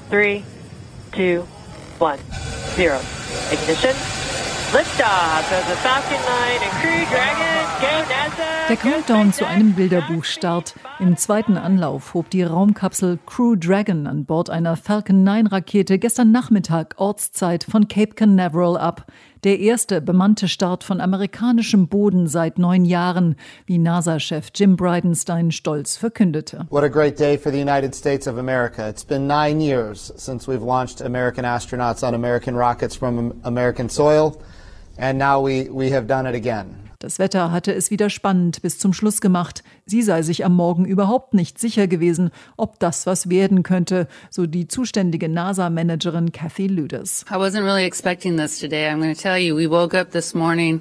3, 2, 1, 0. Ignition. Liftoff of the Falcon 9 and Crew Dragon. Go NASA. Der Countdown zu einem Bilderbuchstart. Im zweiten Anlauf hob die Raumkapsel Crew Dragon an Bord einer Falcon 9 Rakete gestern Nachmittag Ortszeit von Cape Canaveral ab. Der erste bemannte Start von amerikanischem Boden seit 9 Jahren, wie NASA-Chef Jim Bridenstine stolz verkündete. What a great day for the United States of America. It's been 9 years since we've launched American astronauts on American rockets from American soil, and now we have done it again. Das Wetter hatte es wieder spannend bis zum Schluss gemacht. Sie sei sich am Morgen überhaupt nicht sicher gewesen, ob das was werden könnte, so die zuständige NASA-Managerin Kathy Lueders. I wasn't really expecting this today. I'm going to tell you, we woke up this morning.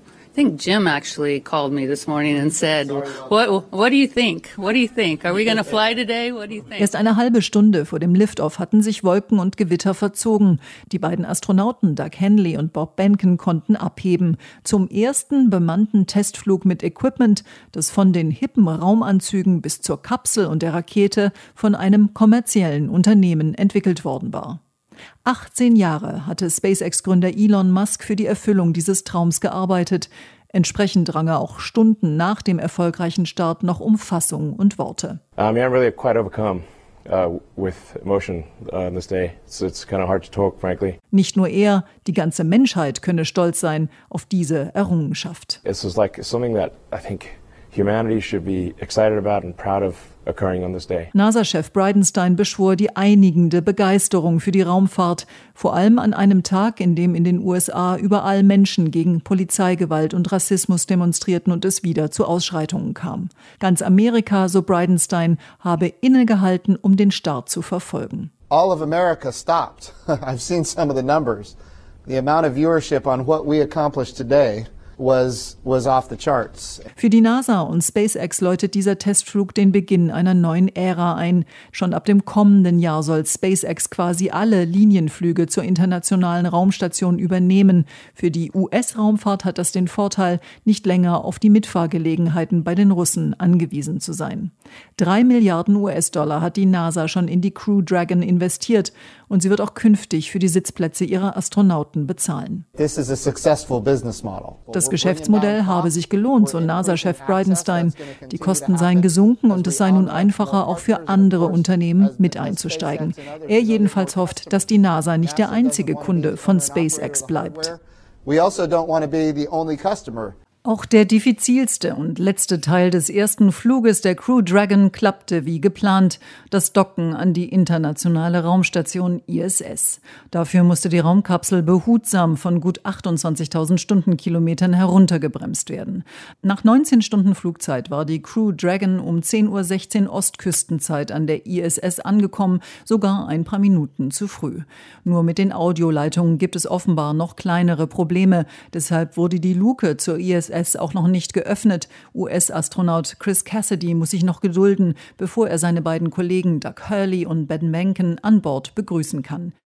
I think Jim actually called me this morning and said, what do you think? What do you think? Are we going to fly today? What do you think? Erst eine halbe Stunde vor dem Liftoff hatten sich Wolken und Gewitter verzogen. Die beiden Astronauten Doug Henley und Bob Behnken konnten abheben. Zum ersten bemannten Testflug mit Equipment, das von den hippen Raumanzügen bis zur Kapsel und der Rakete von einem kommerziellen Unternehmen entwickelt worden war. 18 Jahre hatte SpaceX-Gründer Elon Musk für die Erfüllung dieses Traums gearbeitet. Entsprechend rang er auch Stunden nach dem erfolgreichen Start noch um Fassung und Worte. I'm really quite overcome with emotion this day. It's kind of hard to talk, frankly. Nicht nur er, die ganze Menschheit könne stolz sein auf diese Errungenschaft. It's like something that I think humanity should be excited about and proud of occurring on this day. NASA-Chef Bridenstine beschwor die einigende Begeisterung für die Raumfahrt, vor allem an einem Tag, in dem in den USA überall Menschen gegen Polizeigewalt und Rassismus demonstrierten und es wieder zu Ausschreitungen kam. Ganz Amerika, so Bridenstine, habe innegehalten, um den Start zu verfolgen. All of America stopped. I've seen some of the numbers. The amount of viewership on what we accomplished today was off the charts. Für die NASA und SpaceX läutet dieser Testflug den Beginn einer neuen Ära ein. Schon ab dem kommenden Jahr soll SpaceX quasi alle Linienflüge zur internationalen Raumstation übernehmen. Für die US-Raumfahrt hat das den Vorteil, nicht länger auf die Mitfahrgelegenheiten bei den Russen angewiesen zu sein. 3 Milliarden US-Dollar hat die NASA schon in die Crew Dragon investiert und sie wird auch künftig für die Sitzplätze ihrer Astronauten bezahlen. This is a successful business model. Das Geschäftsmodell habe sich gelohnt, so NASA-Chef Bridenstine. Die Kosten seien gesunken und es sei nun einfacher, auch für andere Unternehmen mit einzusteigen. Er jedenfalls hofft, dass die NASA nicht der einzige Kunde von SpaceX bleibt. We also don't want to be the only customer. Auch der diffizilste und letzte Teil des ersten Fluges der Crew Dragon klappte wie geplant, das Docken an die internationale Raumstation ISS. Dafür musste die Raumkapsel behutsam von gut 28.000 Stundenkilometern heruntergebremst werden. Nach 19 Stunden Flugzeit war die Crew Dragon um 10:16 Uhr Ostküstenzeit an der ISS angekommen, sogar ein paar Minuten zu früh. Nur mit den Audioleitungen gibt es offenbar noch kleinere Probleme. Deshalb wurde die Luke zur ISS auch noch nicht geöffnet. US-Astronaut Chris Cassidy muss sich noch gedulden, bevor er seine beiden Kollegen Doug Hurley und Ben Behnken an Bord begrüßen kann.